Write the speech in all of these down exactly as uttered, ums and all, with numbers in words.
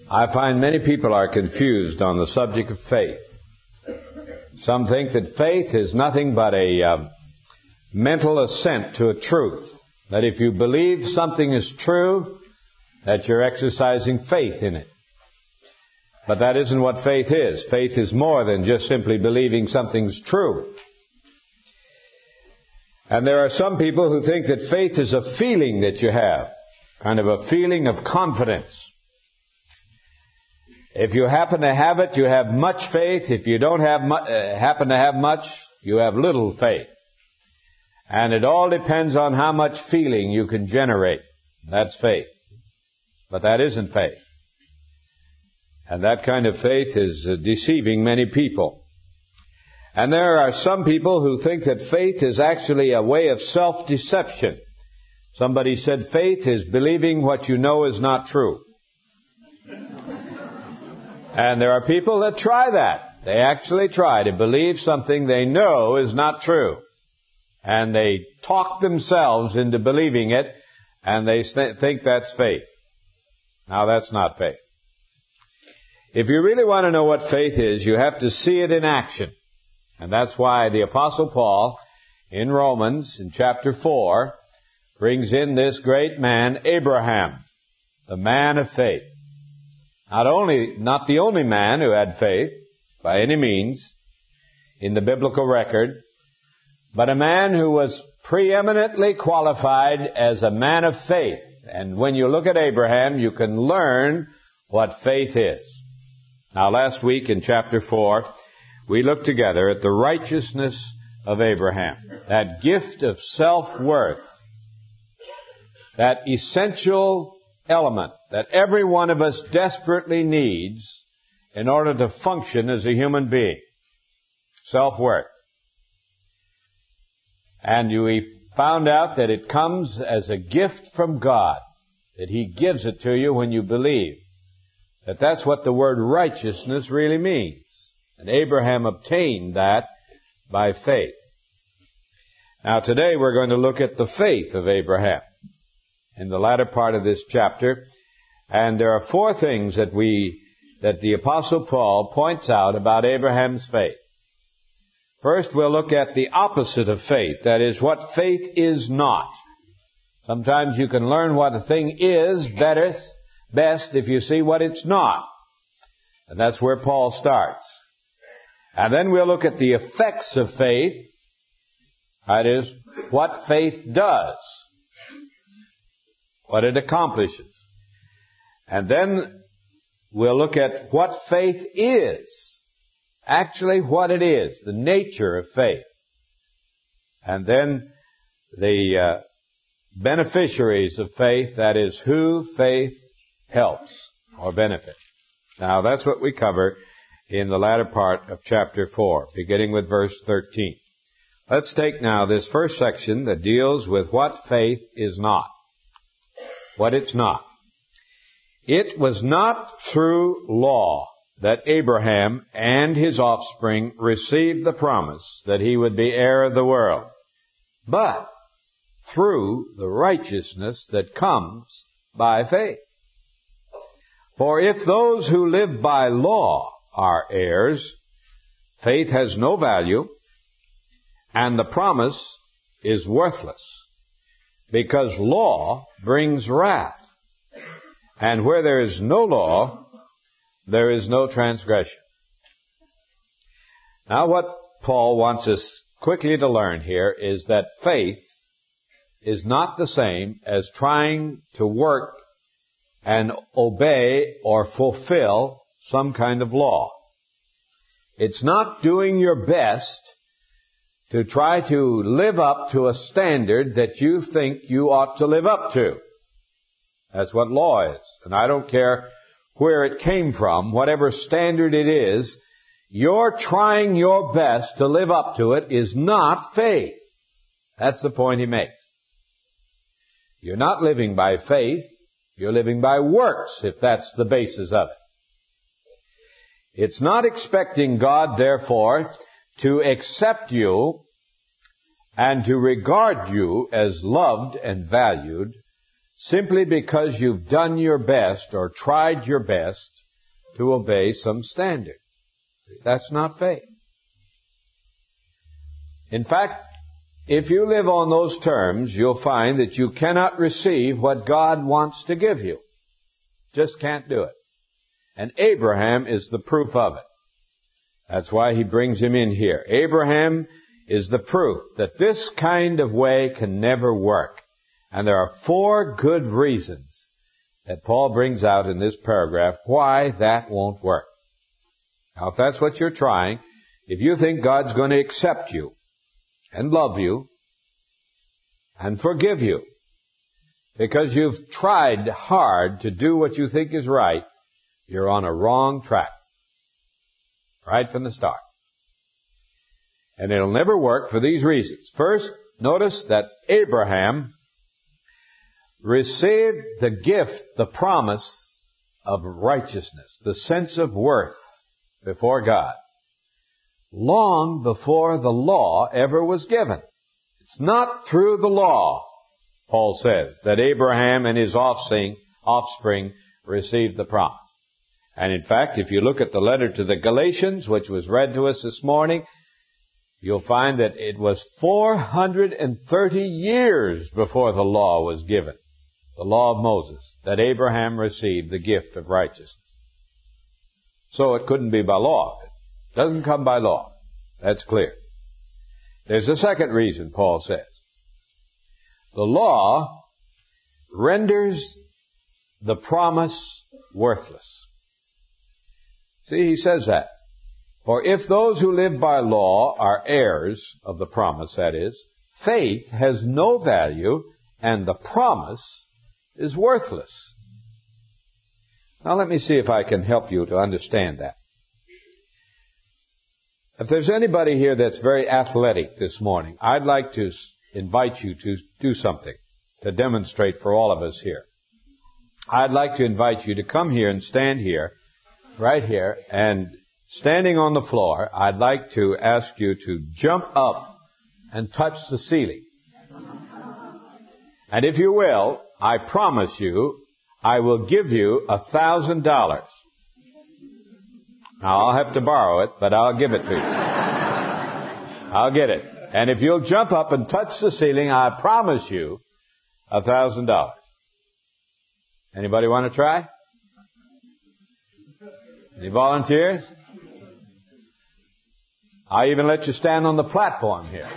I find many people are confused on the subject of faith. Some think that faith is nothing but a uh, mental assent to a truth. That if you believe something is true, that you're exercising faith in it. But that isn't what faith is. Faith is more than just simply believing something's true. And there are some people who think that faith is a feeling that you have, kind of a feeling of confidence. If you happen to have it, you have much faith. If you don't have mu- uh, happen to have much, you have little faith. And it all depends on how much feeling you can generate. That's faith. But that isn't faith. And that kind of faith is uh, deceiving many people. And there are some people who think that faith is actually a way of self-deception. Somebody said faith is believing what you know is not true. And there are people that try that. They actually try to believe something they know is not true. And they talk themselves into believing it, and they th- think that's faith. Now, that's not faith. If you really want to know what faith is, you have to see it in action. And that's why the Apostle Paul, in Romans, in chapter four, brings in this great man, Abraham, the man of faith. Not only, not the only man who had faith, by any means, in the biblical record, but a man who was preeminently qualified as a man of faith. And when you look at Abraham, you can learn what faith is. Now, last week in chapter four, we looked together at the righteousness of Abraham, that gift of self-worth, that essential element that every one of us desperately needs in order to function as a human being. Self-worth. And we found out that it comes as a gift from God, that He gives it to you when you believe. That that's what the word righteousness really means. And Abraham obtained that by faith. Now today we're going to look at the faith of Abraham in the latter part of this chapter. And there are four things that we, that the Apostle Paul points out about Abraham's faith. First, we'll look at the opposite of faith. That is, what faith is not. Sometimes you can learn what a thing is better, best if you see what it's not. And that's where Paul starts. And then we'll look at the effects of faith. That is, what faith does. What it accomplishes. And then we'll look at what faith is. Actually what it is. The nature of faith. And then the uh, beneficiaries of faith. That is, who faith helps or benefits. Now that's what we cover in the latter part of chapter four, beginning with verse thirteen. Let's take now this first section that deals with what faith is not. What it's not. It was not through law that Abraham and his offspring received the promise that he would be heir of the world, but through the righteousness that comes by faith. For if those who live by law are heirs, faith has no value, and the promise is worthless. Because law brings wrath. And where there is no law, there is no transgression. Now what Paul wants us quickly to learn here is that faith is not the same as trying to work and obey or fulfill some kind of law. It's not doing your best to try to live up to a standard that you think you ought to live up to. That's what law is. And I don't care where it came from, whatever standard it is, you're trying your best to live up to it is not faith. That's the point he makes. You're not living by faith, you're living by works, if that's the basis of it. It's not expecting God, therefore, to accept you and to regard you as loved and valued simply because you've done your best or tried your best to obey some standard. That's not faith. In fact, if you live on those terms, you'll find that you cannot receive what God wants to give you. Just can't do it. And Abraham is the proof of it. That's why he brings him in here. Abraham is the proof that this kind of way can never work. And there are four good reasons that Paul brings out in this paragraph why that won't work. Now, if that's what you're trying, if you think God's going to accept you and love you and forgive you because you've tried hard to do what you think is right, you're on a wrong track. Right from the start. And it'll never work for these reasons. First, notice that Abraham received the gift, the promise of righteousness, the sense of worth before God, long before the law ever was given. It's not through the law, Paul says, that Abraham and his offspring, offspring received the promise. And in fact, if you look at the letter to the Galatians, which was read to us this morning, you'll find that it was four hundred thirty years before the law was given, the law of Moses, that Abraham received the gift of righteousness. So it couldn't be by law. It doesn't come by law. That's clear. There's a second reason, Paul says. The law renders the promise worthless. See, he says that. For if those who live by law are heirs of the promise, that is, faith has no value and the promise is worthless. Now let me see if I can help you to understand that. If there's anybody here that's very athletic this morning, I'd like to invite you to do something to demonstrate for all of us here. I'd like to invite you to come here and stand here, right here, and standing on the floor, I'd like to ask you to jump up and touch the ceiling. And if you will, I promise you, I will give you a thousand dollars. Now, I'll have to borrow it, but I'll give it to you. I'll get it. And if you'll jump up and touch the ceiling, I promise you a thousand dollars. Anybody want to try? Any volunteers? I even let you stand on the platform here.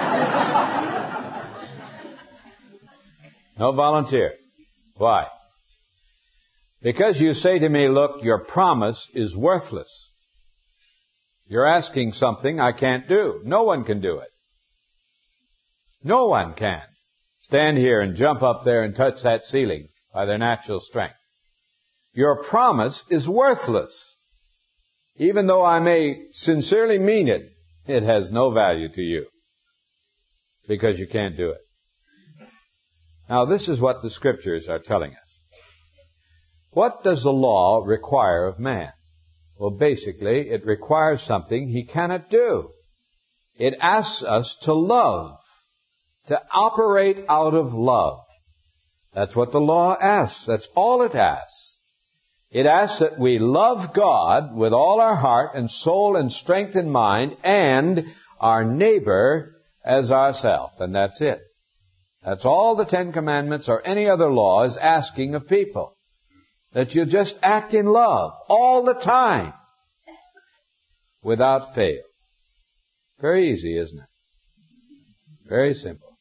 No volunteer. Why? Because you say to me, look, your promise is worthless. You're asking something I can't do. No one can do it. No one can stand here and jump up there and touch that ceiling by their natural strength. Your promise is worthless. Even though I may sincerely mean it, it has no value to you because you can't do it. Now, this is what the Scriptures are telling us. What does the law require of man? Well, basically, it requires something he cannot do. It asks us to love, to operate out of love. That's what the law asks. That's all it asks. It asks that we love God with all our heart and soul and strength and mind and our neighbor as ourselves. And that's it. That's all the Ten Commandments or any other law is asking of people. That you just act in love all the time without fail. Very easy, isn't it? Very simple.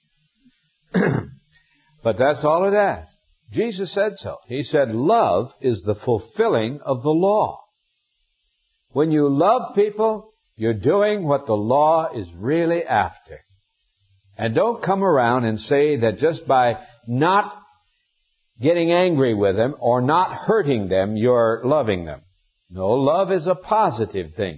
But that's all it asks. Jesus said so. He said, love is the fulfilling of the law. When you love people, you're doing what the law is really after. And don't come around and say that just by not getting angry with them or not hurting them, you're loving them. No, love is a positive thing.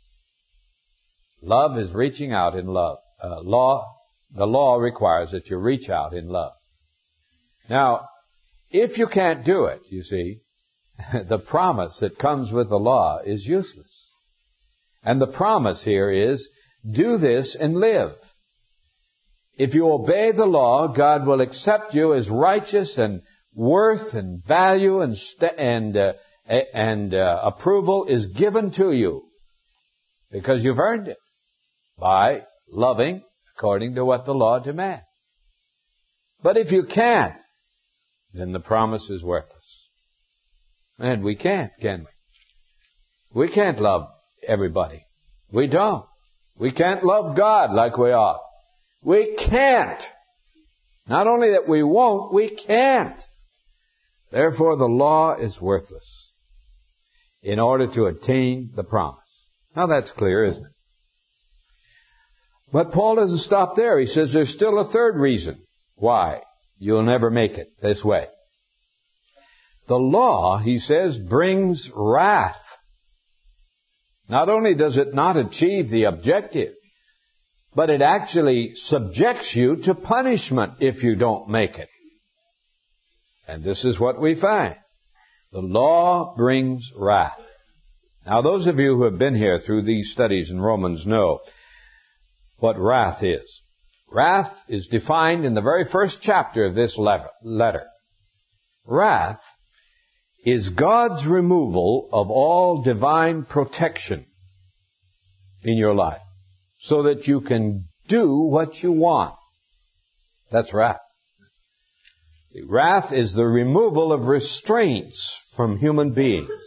Love is reaching out in love. Uh, law, the law requires that you reach out in love. Now, if you can't do it, you see, the promise that comes with the law is useless. And the promise here is, do this and live. If you obey the law, God will accept you as righteous and worth and value and st- and uh, and uh, approval is given to you because you've earned it by loving according to what the law demands. But if you can't, then the promise is worthless. And we can't, can we? We can't love everybody. We don't. We can't love God like we ought. We can't. Not only that we won't, we can't. Therefore, the law is worthless in order to attain the promise. Now that's clear, isn't it? But Paul doesn't stop there. He says there's still a third reason why you'll never make it this way. The law, he says, brings wrath. Not only does it not achieve the objective, but it actually subjects you to punishment if you don't make it. And this is what we find. The law brings wrath. Now, those of you who have been here through these studies in Romans know what wrath is. Wrath is defined in the very first chapter of this letter. Wrath is God's removal of all divine protection in your life so that you can do what you want. That's wrath. Wrath is the removal of restraints from human beings.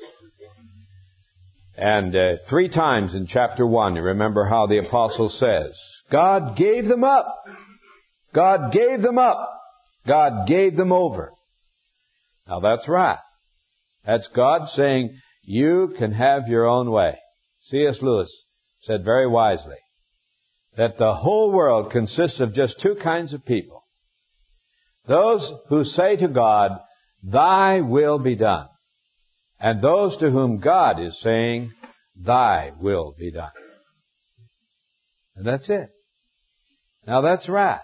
And uh, three times in chapter one, you remember how the apostle says, God gave them up. God gave them up. God gave them over. Now that's wrath. That's God saying, you can have your own way. C S Lewis said very wisely that the whole world consists of just two kinds of people. Those who say to God, thy will be done. And those to whom God is saying, thy will be done. And that's it. Now that's wrath.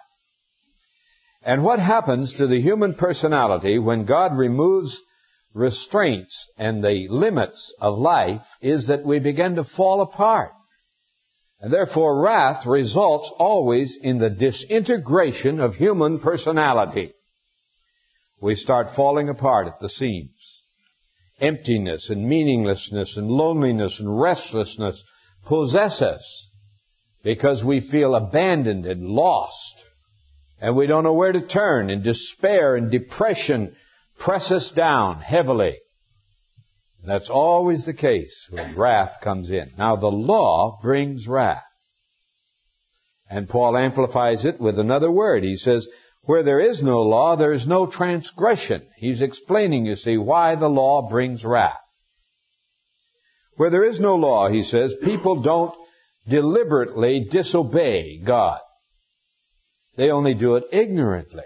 And what happens to the human personality when God removes restraints and the limits of life is that we begin to fall apart. And therefore wrath results always in the disintegration of human personality. We start falling apart at the seams. Emptiness and meaninglessness and loneliness and restlessness possess us because we feel abandoned and lost. And we don't know where to turn, and despair and depression press us down heavily. That's always the case when wrath comes in. Now the law brings wrath. And Paul amplifies it with another word. He says, where there is no law, there is no transgression. He's explaining, you see, why the law brings wrath. Where there is no law, he says, people don't deliberately disobey God. They only do it ignorantly.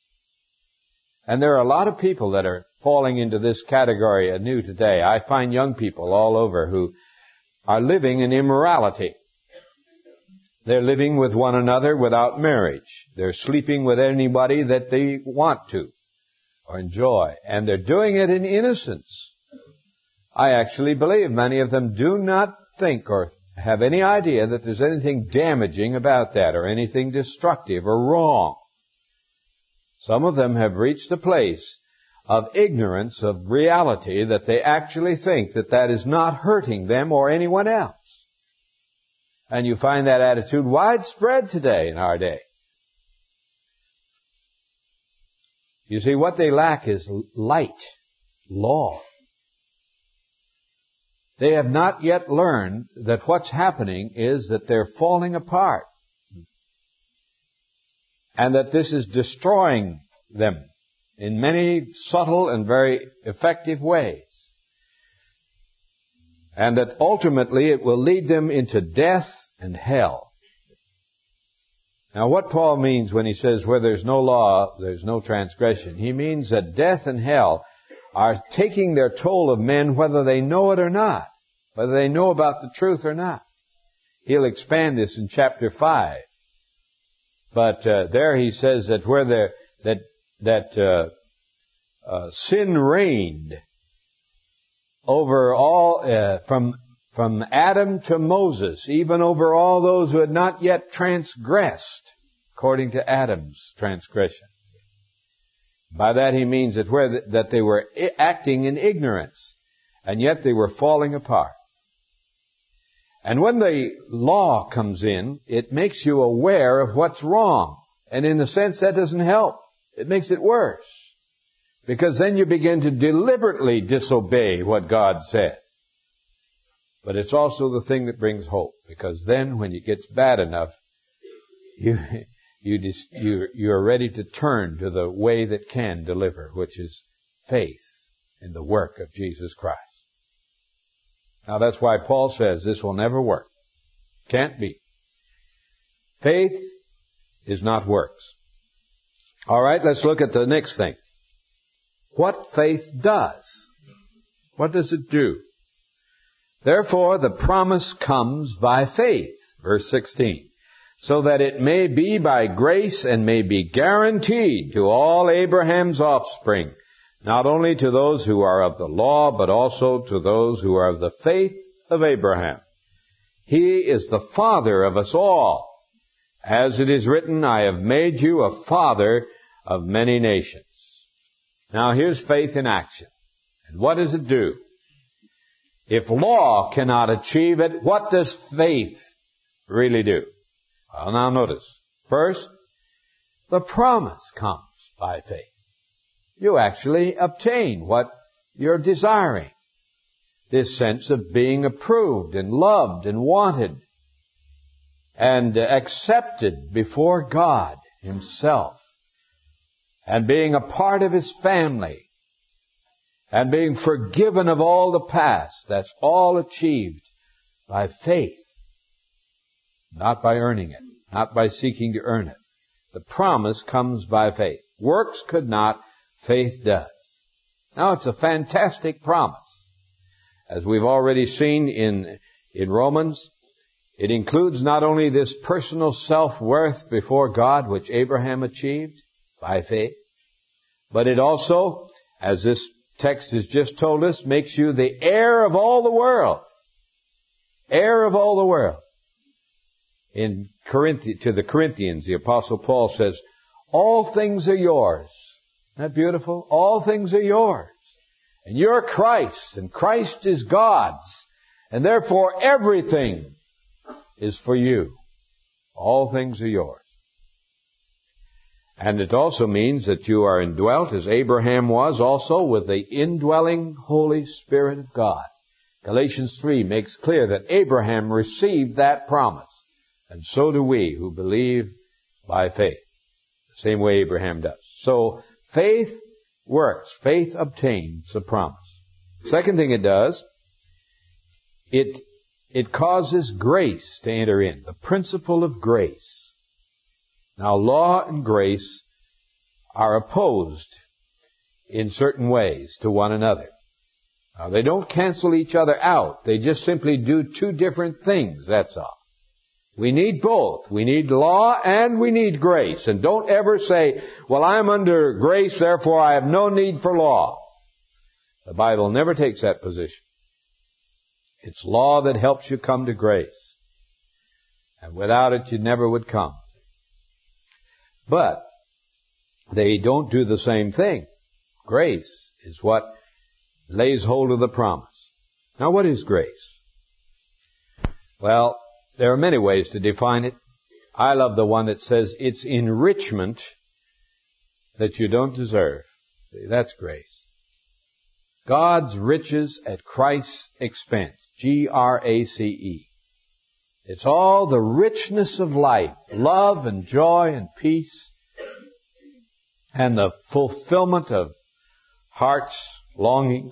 And there are a lot of people that are falling into this category anew today. I find young people all over who are living in immorality. They're living with one another without marriage. They're sleeping with anybody that they want to or enjoy. And they're doing it in innocence. I actually believe many of them do not think or have any idea that there's anything damaging about that or anything destructive or wrong. Some of them have reached a place of ignorance of reality that they actually think that that is not hurting them or anyone else. And you find that attitude widespread today in our day. You see, what they lack is light, law. They have not yet learned that what's happening is that they're falling apart. And that this is destroying them in many subtle and very effective ways. And that ultimately it will lead them into death and hell. Now what Paul means when he says where there's no law, there's no transgression, he means that death and hell are taking their toll of men whether they know it or not, whether they know about the truth or not. He'll expand this in chapter five. But uh, there he says that where there that that uh, uh, sin reigned over all uh, from from Adam to Moses, even over all those who had not yet transgressed according to Adam's transgression. By that he means that where that they were acting in ignorance, and yet they were falling apart. And when the law comes in, it makes you aware of what's wrong. And in a sense, that doesn't help. It makes it worse. Because then you begin to deliberately disobey what God said. But it's also the thing that brings hope. Because then when it gets bad enough, you, you, just, you, you're ready to turn to the way that can deliver, which is faith in the work of Jesus Christ. Now that's why Paul says this will never work. Can't be. Faith is not works. All right, let's look at the next thing. What faith does. What does it do? Therefore, the promise comes by faith. Verse sixteen. So that it may be by grace and may be guaranteed to all Abraham's offspring, not only to those who are of the law, but also to those who are of the faith of Abraham. He is the father of us all. As it is written, I have made you a father of many nations. Now here's faith in action. And what does it do? If law cannot achieve it, what does faith really do? Well, now notice. First, the promise comes by faith. You actually obtain what you're desiring. This sense of being approved and loved and wanted and accepted before God Himself, and being a part of His family, and being forgiven of all the past. That's all achieved by faith, not by earning it, not by seeking to earn it. The promise comes by faith. Works could not, faith does. Now it's a fantastic promise. As we've already seen in, in Romans, it includes not only this personal self-worth before God, which Abraham achieved by faith, but it also, as this text has just told us, makes you the heir of all the world. Heir of all the world. In Corinthi- to the Corinthians, the Apostle Paul says, all things are yours. Isn't that beautiful? All things are yours. And you're Christ, and Christ is God's. And therefore everything is for you. All things are yours. And it also means that you are indwelt, as Abraham was also, with the indwelling Holy Spirit of God. Galatians three makes clear that Abraham received that promise. And so do we who believe by faith. The same way Abraham does. So, faith works. Faith obtains the promise. Second thing it does, it, it causes grace to enter in. The principle of grace. Now, law and grace are opposed in certain ways to one another. Now, they don't cancel each other out. They just simply do two different things, that's all. We need both. We need law and we need grace. And don't ever say, well, I'm under grace, therefore I have no need for law. The Bible never takes that position. It's law that helps you come to grace. And without it, you never would come. But they don't do the same thing. Grace is what lays hold of the promise. Now, what is grace? Well, there are many ways to define it. I love the one that says it's enrichment that you don't deserve. See, that's grace. God's riches at Christ's expense. G R A C E. It's all the richness of life, love and joy and peace, and the fulfillment of heart's longings.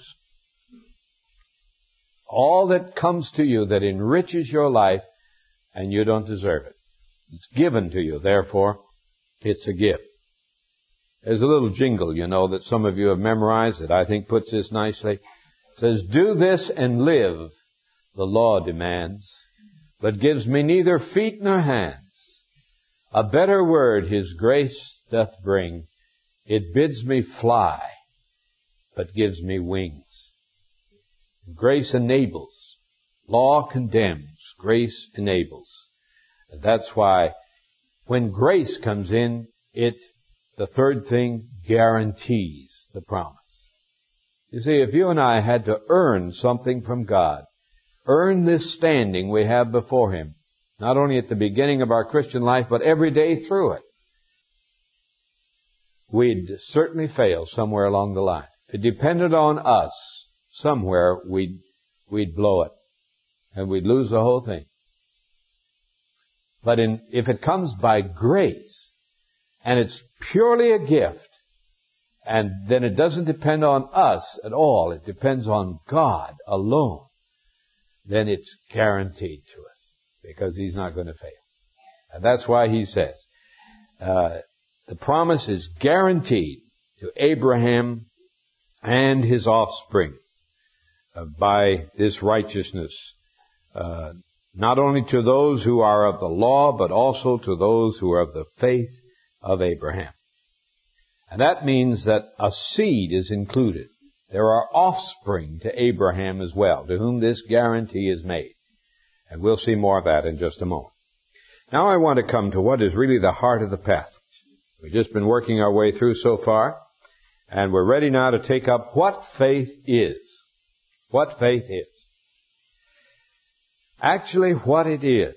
All that comes to you that enriches your life, and you don't deserve it. It's given to you, therefore, it's a gift. There's a little jingle, you know, that some of you have memorized that I think puts this nicely. It says, do this and live, the law demands, but gives me neither feet nor hands. A better word His grace doth bring. It bids me fly, but gives me wings. Grace enables. Law condemns. Grace enables. And that's why when grace comes in, it the third thing, guarantees the promise. You see, if you and I had to earn something from God, earn this standing we have before Him, not only at the beginning of our Christian life, but every day through it, we'd certainly fail somewhere along the line. If it depended on us, somewhere we'd, we'd blow it. And we'd lose the whole thing. But in, if it comes by grace, and it's purely a gift, and then it doesn't depend on us at all, it depends on God alone, then it's guaranteed to us, because He's not going to fail. And that's why He says, uh, the promise is guaranteed to Abraham and his offspring uh, by this righteousness, uh, not only to those who are of the law, but also to those who are of the faith of Abraham. And that means that a seed is included. There are offspring to Abraham as well, to whom this guarantee is made. And we'll see more of that in just a moment. Now I want to come to what is really the heart of the passage. We've just been working our way through so far, and we're ready now to take up what faith is. What faith is. Actually, what it is.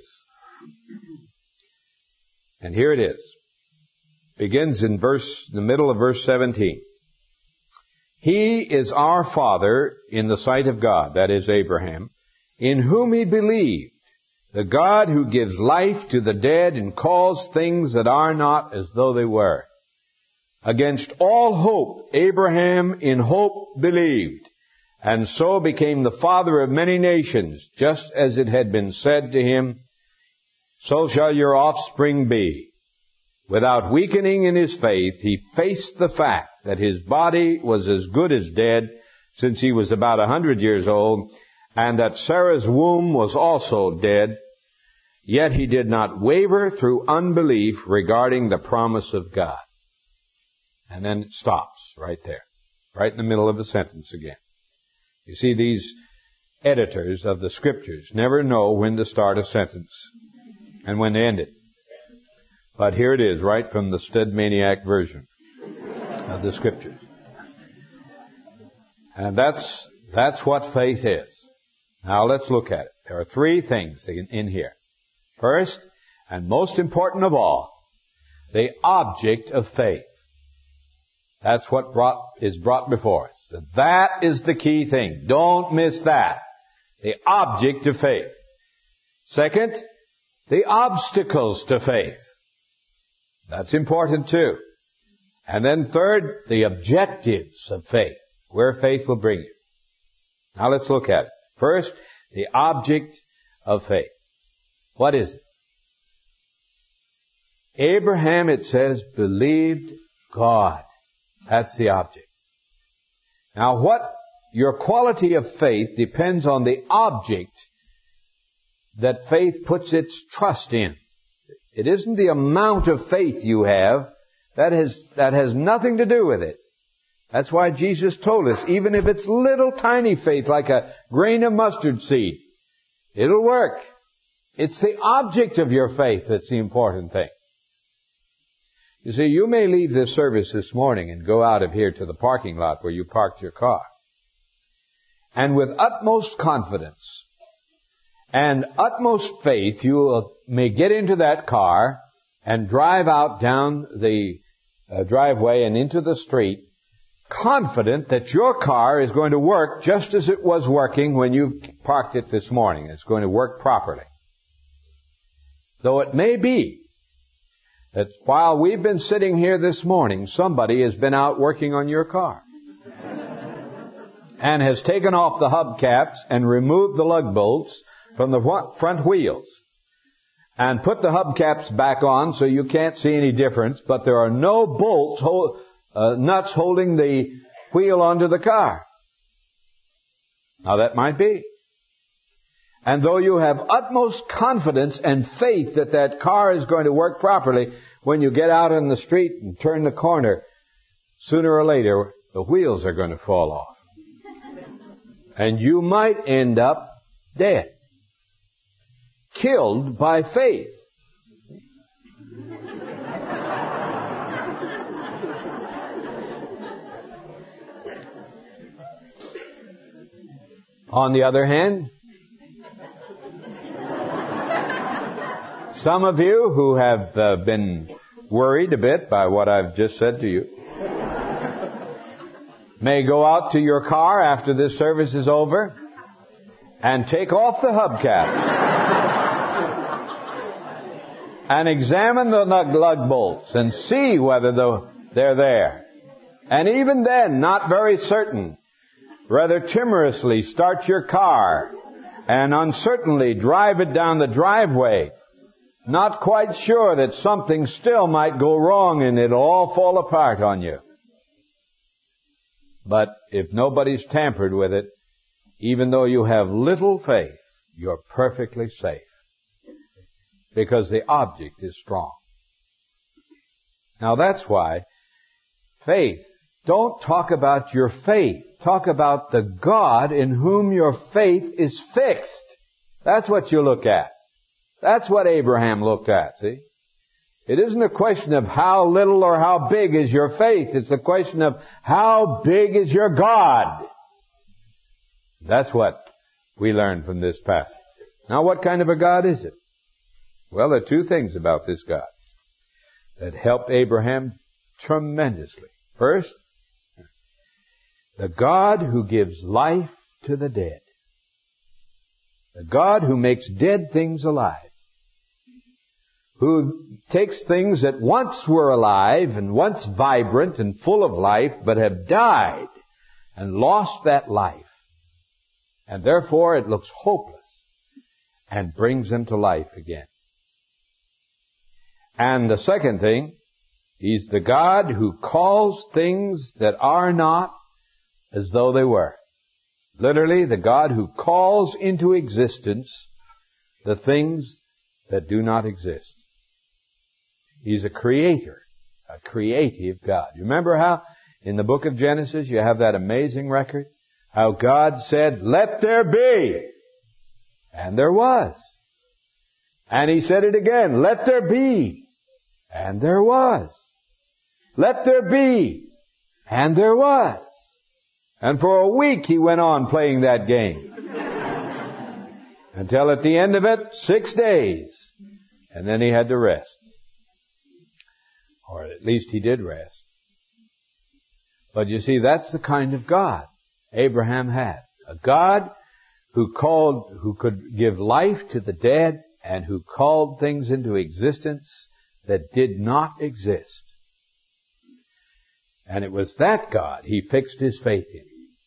And here it is. Begins in verse, the middle of verse seventeen. He is our father in the sight of God, that is Abraham, in whom he believed, the God who gives life to the dead and calls things that are not as though they were. Against all hope, Abraham in hope believed, and so became the father of many nations, just as it had been said to him, so shall your offspring be. Without weakening in his faith, he faced the fact that his body was as good as dead, since he was about a hundred years old, and that Sarah's womb was also dead. Yet he did not waver through unbelief regarding the promise of God. And then it stops right there, right in the middle of the sentence again. You see, these editors of the Scriptures never know when to start a sentence and when to end it. But here it is, right from the Stedmaniac version of the Scriptures. And that's, that's what faith is. Now let's look at it. There are three things in, in here. First, and most important of all, the object of faith. That's what brought, is brought before us. That is the key thing. Don't miss that. The object of faith. Second, the obstacles to faith. That's important too. And then third, the objectives of faith. Where faith will bring you. Now let's look at it. First, the object of faith. What is it? Abraham, it says, believed God. That's the object. Now what, your quality of faith depends on the object that faith puts its trust in. It isn't the amount of faith you have. That has, that has nothing to do with it. That's why Jesus told us, even if it's little tiny faith, like a grain of mustard seed, it'll work. It's the object of your faith that's the important thing. You see, you may leave this service this morning and go out of here to the parking lot where you parked your car. And with utmost confidence and utmost faith, you may get into that car and drive out down the uh, driveway and into the street, confident that your car is going to work just as it was working when you parked it this morning. It's going to work properly. Though it may be that while we've been sitting here this morning, somebody has been out working on your car and has taken off the hubcaps and removed the lug bolts from the front wheels and put the hubcaps back on so you can't see any difference, but there are no bolts, hold, uh, nuts holding the wheel onto the car. Now that might be. And though you have utmost confidence and faith that that car is going to work properly, when you get out on the street and turn the corner, sooner or later, the wheels are going to fall off. And you might end up dead. Killed by faith. On the other hand, some of you who have uh, been worried a bit by what I've just said to you may go out to your car after this service is over and take off the hubcaps and examine the lug, lug bolts and see whether the, they're there. And even then, not very certain, rather timorously start your car and uncertainly drive it down the driveway, not quite sure that something still might go wrong and it'll all fall apart on you. But if nobody's tampered with it, even though you have little faith, you're perfectly safe. Because the object is strong. Now that's why faith, don't talk about your faith. Talk about the God in whom your faith is fixed. That's what you look at. That's what Abraham looked at, see? It isn't a question of how little or how big is your faith. It's a question of how big is your God. That's what we learn from this passage. Now, what kind of a God is it? Well, there are two things about this God that helped Abraham tremendously. First, the God who gives life to the dead. The God who makes dead things alive. Who takes things that once were alive and once vibrant and full of life, but have died and lost that life. And therefore it looks hopeless, and brings them to life again. And the second thing, He's the God who calls things that are not as though they were. Literally, the God who calls into existence the things that do not exist. He's a creator, a creative God. You remember how in the book of Genesis you have that amazing record? How God said, "Let there be." And there was. And He said it again, "Let there be." And there was. "Let there be." And there was. And for a week He went on playing that game. Until at the end of it, six days. And then He had to rest. Or at least He did rest. But you see, that's the kind of God Abraham had. A God who called, who could give life to the dead and who called things into existence that did not exist. And it was that God He fixed His faith in.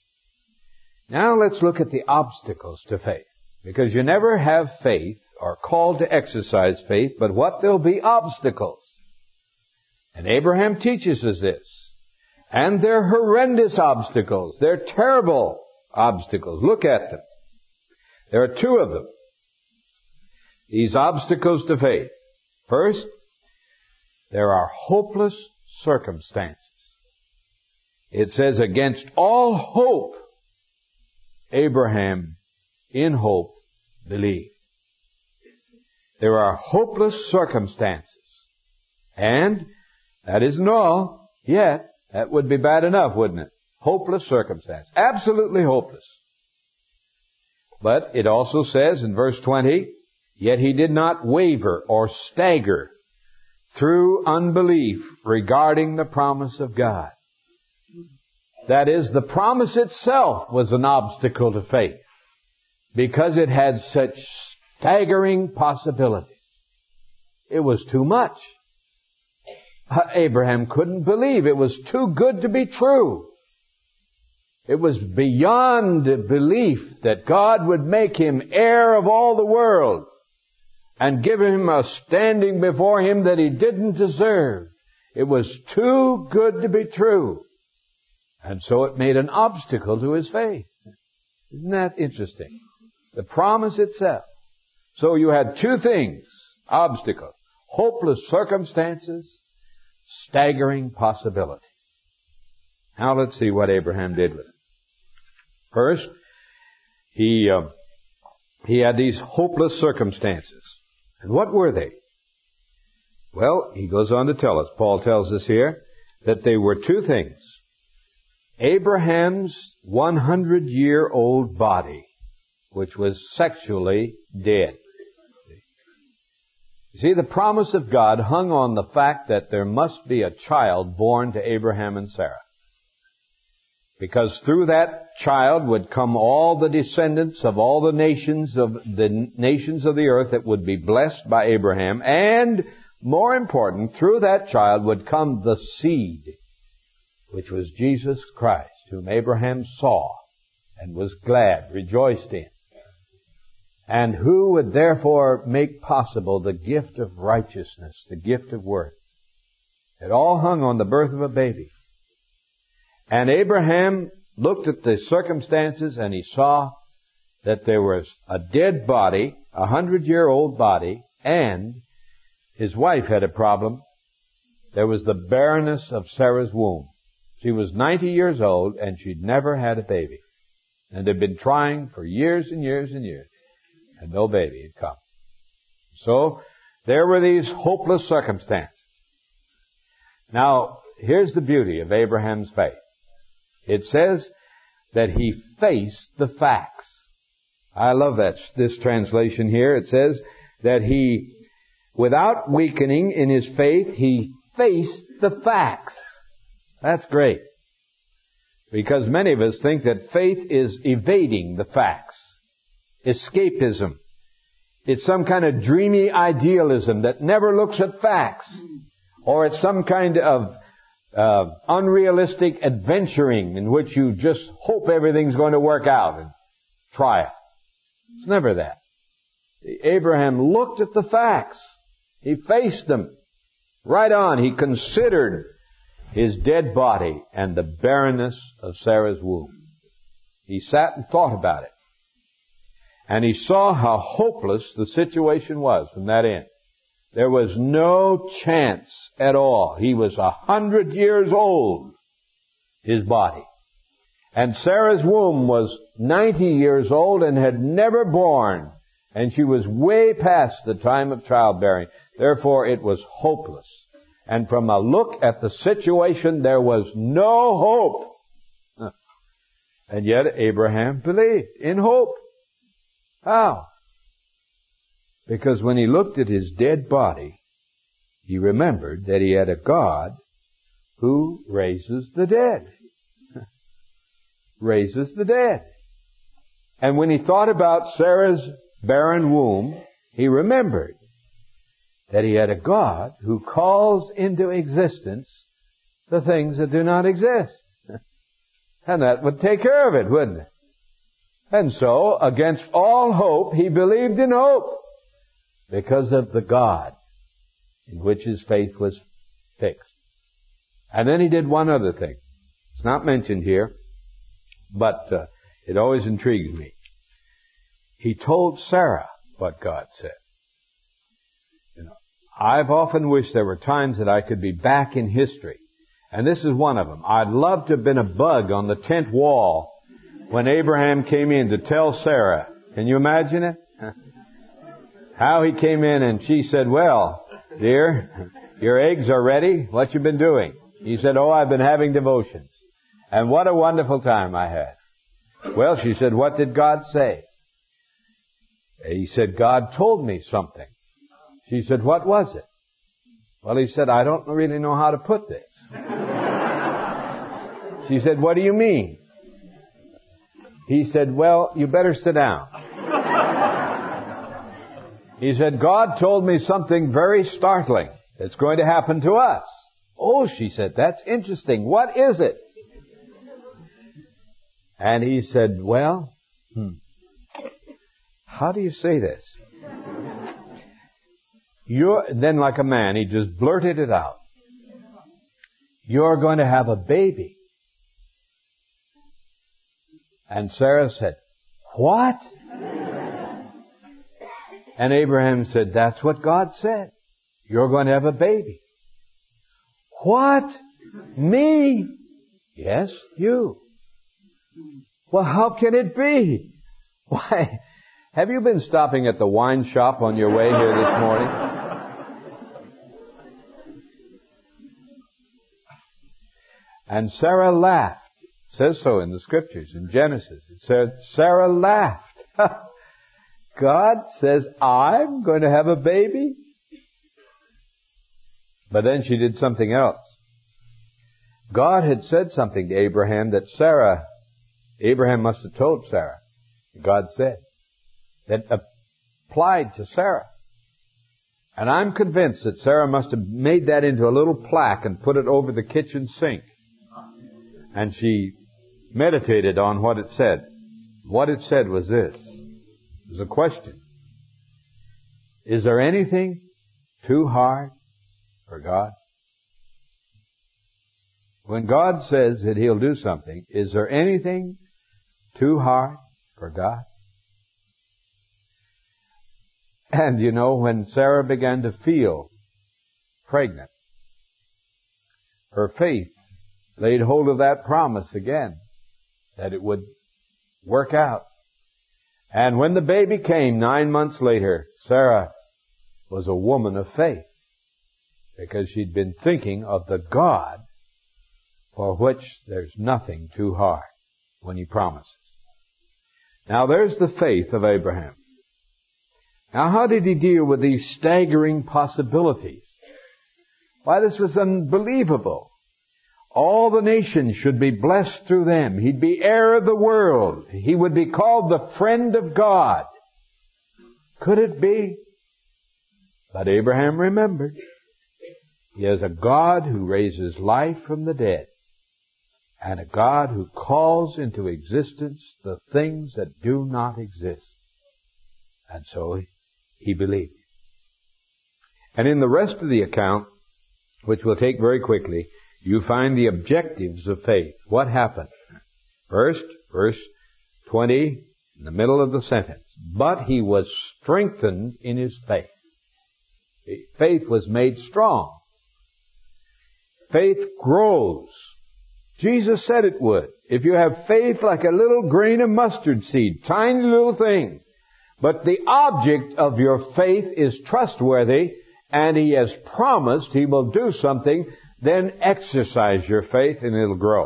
Now let's look at the obstacles to faith. Because you never have faith or called to exercise faith, but what there'll be obstacles. And Abraham teaches us this. And they're horrendous obstacles. They're terrible obstacles. Look at them. There are two of them. These obstacles to faith. First, there are hopeless circumstances. It says, against all hope, Abraham, in hope, believed. There are hopeless circumstances. And that isn't all yet. That would be bad enough, wouldn't it? Hopeless circumstance. Absolutely hopeless. But it also says in verse twenty, yet he did not waver or stagger through unbelief regarding the promise of God. That is, the promise itself was an obstacle to faith because it had such staggering possibilities. It was too much. Abraham couldn't believe. It was too good to be true. It was beyond belief that God would make him heir of all the world and give him a standing before him that he didn't deserve. It was too good to be true. And so it made an obstacle to his faith. Isn't that interesting? The promise itself. So you had two things, obstacles, hopeless circumstances, staggering possibilities. Now let's see what Abraham did with it. First, he uh, he had these hopeless circumstances. And what were they? Well, he goes on to tell us, Paul tells us here, that they were two things. Abraham's one hundred year old body which was sexually dead. You see, the promise of God hung on the fact that there must be a child born to Abraham and Sarah. Because through that child would come all the descendants of all the nations of the nations of the earth that would be blessed by Abraham. And, more important, through that child would come the seed, which was Jesus Christ, whom Abraham saw and was glad, rejoiced in. And who would therefore make possible the gift of righteousness, the gift of worth. It all hung on the birth of a baby. And Abraham looked at the circumstances and he saw that there was a dead body, a hundred-year-old body, and his wife had a problem. There was the barrenness of Sarah's womb. She was ninety years old and she'd never had a baby. And had been trying for years and years and years. And no baby had come. So, there were these hopeless circumstances. Now, here's the beauty of Abraham's faith. It says that he faced the facts. I love that, this translation here. It says that he, without weakening in his faith, he faced the facts. That's great. Because many of us think that faith is evading the facts. Escapism. It's some kind of dreamy idealism that never looks at facts. Or it's some kind of uh, unrealistic adventuring in which you just hope everything's going to work out and try it. It's never that. Abraham looked at the facts. He faced them. Right on. He considered his dead body and the barrenness of Sarah's womb. He sat and thought about it. And he saw how hopeless the situation was from that end. There was no chance at all. He was a hundred years old, his body. And Sarah's womb was ninety years old and had never born. And she was way past the time of childbearing. Therefore, it was hopeless. And from a look at the situation, there was no hope. And yet Abraham believed in hope. How? Because when he looked at his dead body, he remembered that he had a God who raises the dead. Raises the dead. And when he thought about Sarah's barren womb, he remembered that he had a God who calls into existence the things that do not exist. And that would take care of it, wouldn't it? And so, against all hope, he believed in hope because of the God in which his faith was fixed. And then he did one other thing. It's not mentioned here, but uh, it always intrigued me. He told Sarah what God said. You know, I've often wished there were times that I could be back in history. And this is one of them. I'd love to have been a bug on the tent wall when Abraham came in to tell Sarah. Can you imagine it? How he came in and she said, well, dear, your eggs are ready. What you been doing? He said, oh, I've been having devotions. And what a wonderful time I had. Well, she said, what did God say? He said, God told me something. She said, what was it? Well, he said, I don't really know how to put this. She said, what do you mean? He said, well, you better sit down. He said, God told me something very startling that's going to happen to us. Oh, she said, that's interesting. What is it? And he said, well, hmm, how do you say this? You're, then like a man, he just blurted it out. You're going to have a baby. And Sarah said, what? And Abraham said, that's what God said. You're going to have a baby. What? Me? Yes, you. Well, how can it be? Why, have you been stopping at the wine shop on your way here this morning? And Sarah laughed. It says so in the scriptures, in Genesis. It said, Sarah laughed. God says, I'm going to have a baby? But then she did something else. God had said something to Abraham that Sarah, Abraham must have told Sarah. God said, that applied to Sarah. And I'm convinced that Sarah must have made that into a little plaque and put it over the kitchen sink. And she meditated on what it said. What it said was this. It was a question. Is there anything too hard for God? When God says that He'll do something, is there anything too hard for God? And you know, when Sarah began to feel pregnant, her faith laid hold of that promise again, that it would work out. And when the baby came nine months later, Sarah was a woman of faith, because she'd been thinking of the God for which there's nothing too hard when He promises. Now there's the faith of Abraham. Now how did he deal with these staggering possibilities? Why, this was unbelievable. All the nations should be blessed through them. He'd be heir of the world. He would be called the friend of God. Could it be? But Abraham remembered. He has a God who raises life from the dead, and a God who calls into existence the things that do not exist. And so he believed. And in the rest of the account, which we'll take very quickly, you find the objectives of faith. What happened? First, verse twenty, in the middle of the sentence. But he was strengthened in his faith. Faith was made strong. Faith grows. Jesus said it would. If you have faith like a little grain of mustard seed, tiny little thing, but the object of your faith is trustworthy, and He has promised He will do something, then exercise your faith and it'll grow.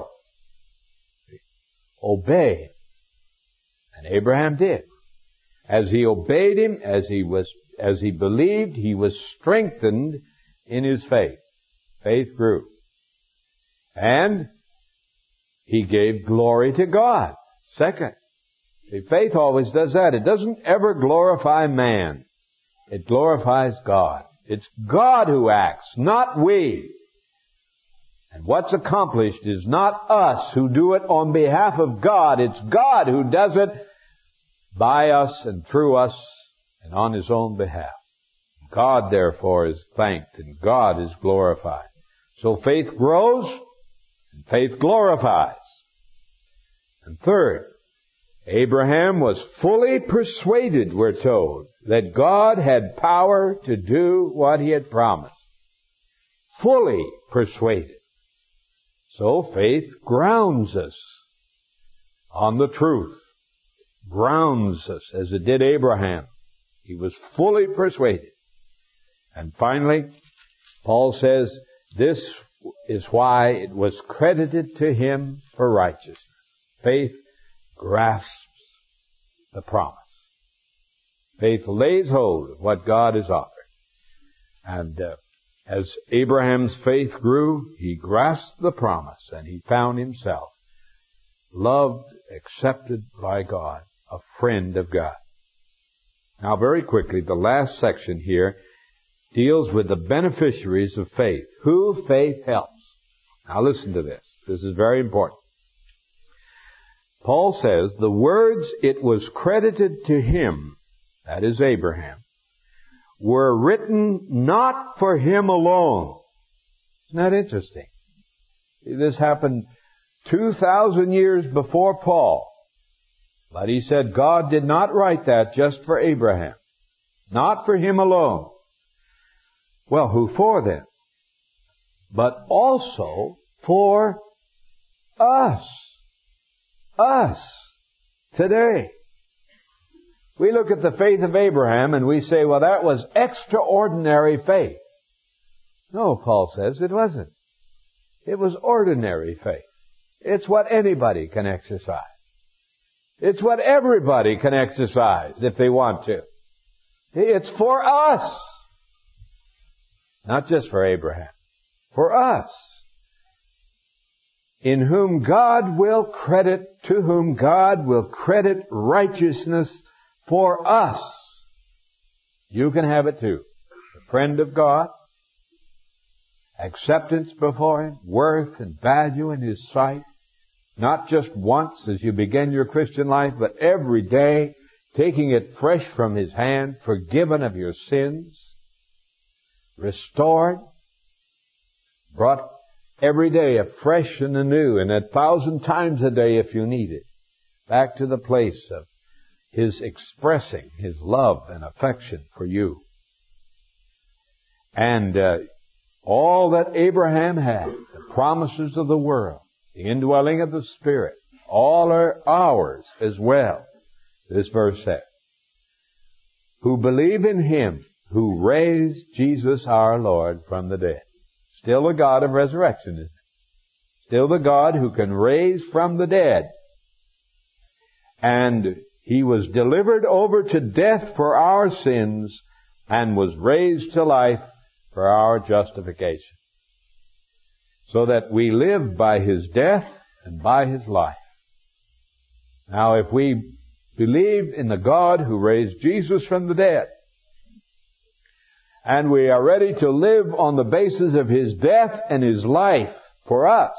Obey. And Abraham did. As he obeyed Him, as he was, as he believed, he was strengthened in his faith. Faith grew. And he gave glory to God. Second. See, faith always does that. It doesn't ever glorify man. It glorifies God. It's God who acts, not we. And what's accomplished is not us who do it on behalf of God. It's God who does it by us and through us and on His own behalf. God, therefore, is thanked and God is glorified. So faith grows and faith glorifies. And third, Abraham was fully persuaded, we're told, that God had power to do what He had promised. Fully persuaded. So faith grounds us on the truth. Grounds us as it did Abraham. He was fully persuaded. And finally, Paul says, this is why it was credited to him for righteousness. Faith grasps the promise. Faith lays hold of what God has offered. And uh, as Abraham's faith grew, he grasped the promise and he found himself loved, accepted by God, a friend of God. Now very quickly, the last section here deals with the beneficiaries of faith. Who faith helps. Now listen to this. This is very important. Paul says, the words it was credited to him, that is Abraham, were written not for him alone. Isn't that interesting? This happened two thousand years before Paul. But he said God did not write that just for Abraham. Not for him alone. Well, who for then? But also for us. Us. Today. We look at the faith of Abraham and we say, well, that was extraordinary faith. No, Paul says, it wasn't. It was ordinary faith. It's what anybody can exercise. It's what everybody can exercise if they want to. It's for us. Not just for Abraham. For us. In whom God will credit, to whom God will credit righteousness for us. You can have it too. The friend of God, acceptance before Him, worth and value in His sight, not just once as you begin your Christian life, but every day, taking it fresh from His hand, forgiven of your sins, restored, brought every day afresh and anew, and a thousand times a day if you need it, back to the place of His expressing His love and affection for you. And uh, all that Abraham had, the promises of the world, the indwelling of the Spirit, all are ours as well, this verse says. Who believe in Him who raised Jesus our Lord from the dead. Still the God of resurrection, isn't it? Still the God who can raise from the dead. And He was delivered over to death for our sins and was raised to life for our justification. So that we live by His death and by His life. Now, if we believe in the God who raised Jesus from the dead, and we are ready to live on the basis of His death and His life for us,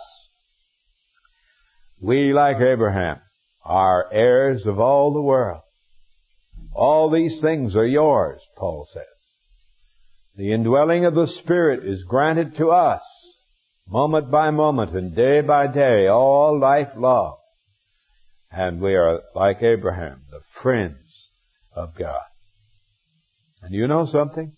we, like Abraham, are heirs of all the world. All these things are yours, Paul says. The indwelling of the Spirit is granted to us, moment by moment and day by day, all life long. And we are, like Abraham, the friends of God. And you know something?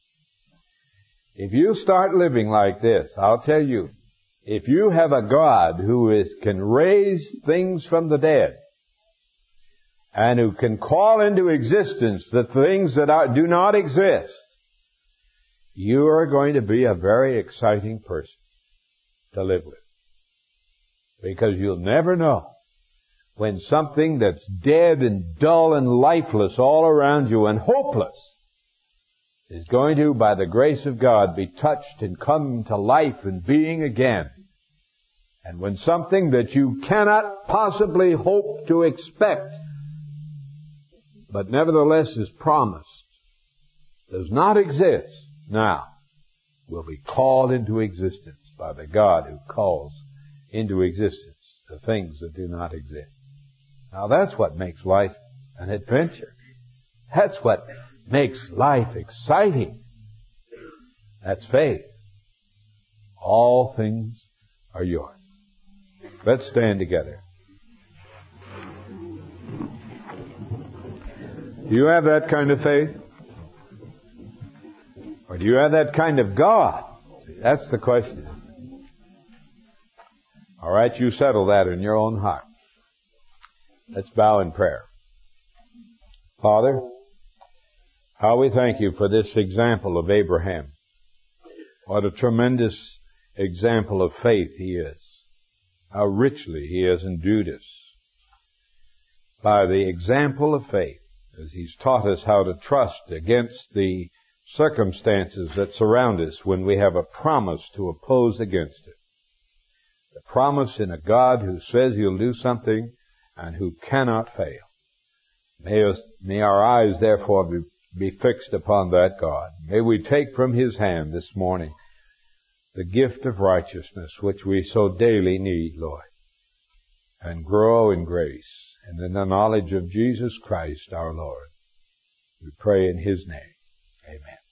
If you start living like this, I'll tell you, if you have a God who is, can raise things from the dead, and who can call into existence the things that are, do not exist, you are going to be a very exciting person to live with. Because you'll never know when something that's dead and dull and lifeless all around you and hopeless is going to, by the grace of God, be touched and come to life and being again. And when something that you cannot possibly hope to expect, but nevertheless is promised, does not exist now, will be called into existence by the God who calls into existence the things that do not exist. Now that's what makes life an adventure. That's what makes life exciting. That's faith. All things are yours. Let's stand together. Do you have that kind of faith? Or do you have that kind of God? That's the question. All right, you settle that in your own heart. Let's bow in prayer. Father, how we thank you for this example of Abraham. What a tremendous example of faith he is. How richly he has endued us by the example of faith, as he's taught us how to trust against the circumstances that surround us when we have a promise to oppose against it. The promise in a God who says He'll do something and who cannot fail. May, us, may our eyes therefore be, be fixed upon that God. May we take from His hand this morning the gift of righteousness which we so daily need, Lord, and grow in grace and in the knowledge of Jesus Christ our Lord. We pray in His name. Amen.